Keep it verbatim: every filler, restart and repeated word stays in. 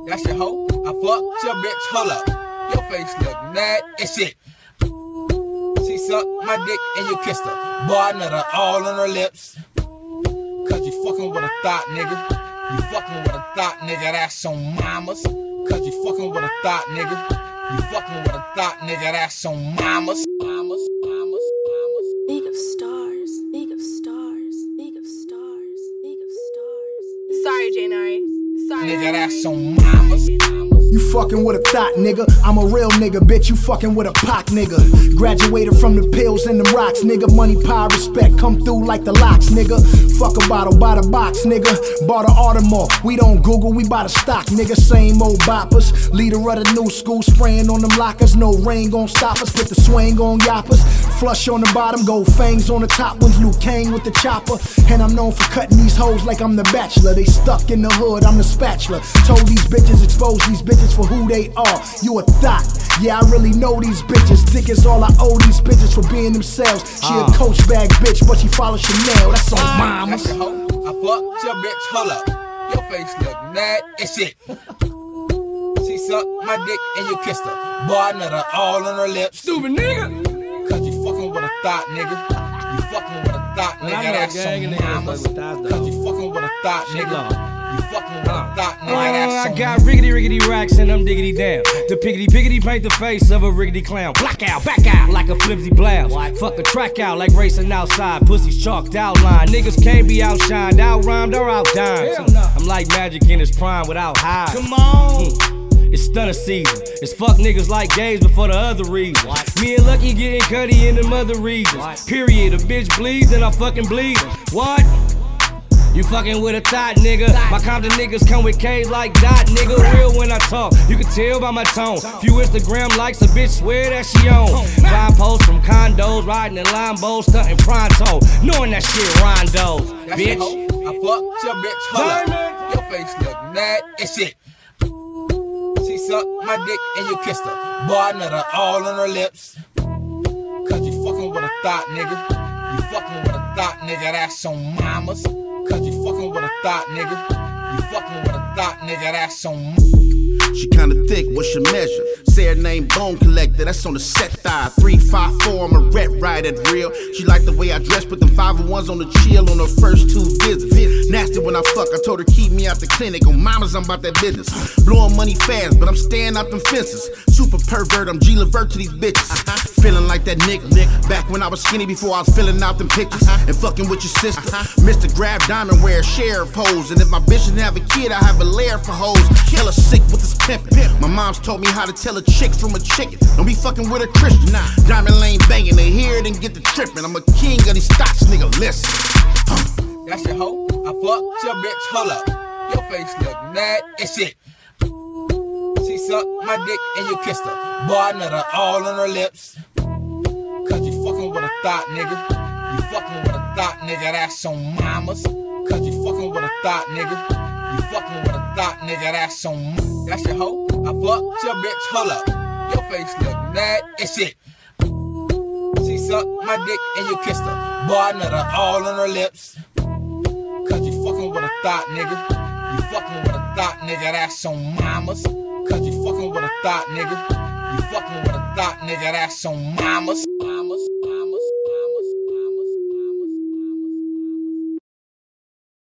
That's your hoe. I fucked your bitch. Hold up. Your face look mad as shit. She sucked my dick and you kissed her. Boy, I nut her all on her lips. Cause you fucking with a thought, nigga. You fucking with a thought, nigga. That's on mamas. Cause you fucking with a thought, nigga. You fucking with a thought, nigga. That's on mamas. Mamas, mamas, mamas. League of Stars. League of Stars. League of Stars. League of Stars. Sorry, Janari. Sorry. Nigga, that's on mamas. You fucking with a thought, nigga. I'm a real nigga, bitch. You fucking with a Pac, nigga. Graduated from the pills and the rocks, nigga. Money, power, respect, come through like the locks, nigga. Fuck a bottle, buy the box, nigga. Bought a Audemars. We don't Google, we buy the stock, nigga. Same old boppers. Leader of the new school, spraying on them lockers. No rain gon' stop us. Put the swing on yappers. Flush on the bottom, gold fangs on the top ones. Luke Kane with the chopper. And I'm known for cutting these hoes like I'm the Bachelor. They stuck in the hood, I'm the spatula. Told these bitches, expose these bitches for who they are. You a thought, yeah, I really know these bitches. Dick is all I owe these bitches for being themselves. She uh. a coach bag bitch, but she follow Chanel. That's on uh, mamas. That's your hoe. I fucked your bitch. Hold up. Your face look mad as shit. She sucked my dick and you kissed her. Boy, I nut her all on her lips. Stupid nigga. Cause you fucking with a thought, nigga. You fucking with a thought, nigga. That's on mamas. Cause you fucking with a thought, nigga. You fucking with a thought, nigga. That's I got riggedy riggedy racks and I'm diggity down. The piggity piggity paint the face of a riggedy clown. Black out, back out like a flimsy blouse. Fuck a track out like racing outside. Pussy's chalked outline. Niggas can't be outshined, out rhymed or out dined. I'm like Magic in his prime without highs. Come on. Mm. It's stunner season. It's fuck niggas like gays before the other reason. Me and Lucky getting cutty in them other reasons. Period. A bitch bleeds and I fucking bleed. What? You fucking with a thought, nigga. My Compton niggas come with K's like Dot, nigga. Real when I talk, you can tell by my tone. Few Instagram likes, a bitch swear that she on. Five posts from condos, riding in Lambo, stunting pronto. Knowing that shit rondos, bitch. I fucked your bitch, hold up. Your face look mad as shit. She sucked my dick and you kissed her. Boy, I nut her all on her lips. Cause you fucking with a thought, nigga. You fucking with a thought, nigga. That's on mamas. Cause you fucking with a thought, nigga. You fucking with a thought, nigga. That's on. She kinda thick, what's your measure? Say her name Bone Collector, that's on the set thigh. three five four, I'm a ret ride at real. She like the way I dress, put them five oh ones on the chill on her first two visits. Nasty when I fuck, I told her keep me out the clinic. On mamas, I'm about that business. Blowing money fast, but I'm staying out them fences. Super pervert, I'm G Levert to these bitches. Feeling like that nigga back when I was skinny before I was filling out them pictures. And fucking with your sister. Mister Grab Diamond wear sheriff hoes. And if my bitch didn't have a kid, I have a lair for hoes. Hella sick with this pimpin'. My mom's taught me how to tell a chick from a chicken. Don't be fucking with a Christian. Nah. Diamond Lane banging, they hear it and get the trippin'. I'm a king of these stocks, nigga, listen. That's your hoe. I fucked your bitch, hold up. Your face look mad as shit. She sucked my dick and you kissed her. Boy, I nut her all on her lips. Cause you fucking with a thought, nigga. You fucking with a thought, nigga. That's on mamas. Cause you fucking with a thought, nigga. You fucking with a thought, nigga. That's on. That's your hoe. I fucked your bitch, hold up. Your face look mad as shit. She sucked my dick and you kissed her. Boy, I nut her all on her lips. Cause you fucking with a thought, nigga. You fucking with a thought, nigga. That's on mamas. Cause you fucking with a thought, nigga. You fucking with a thought, nigga. That's on mamas.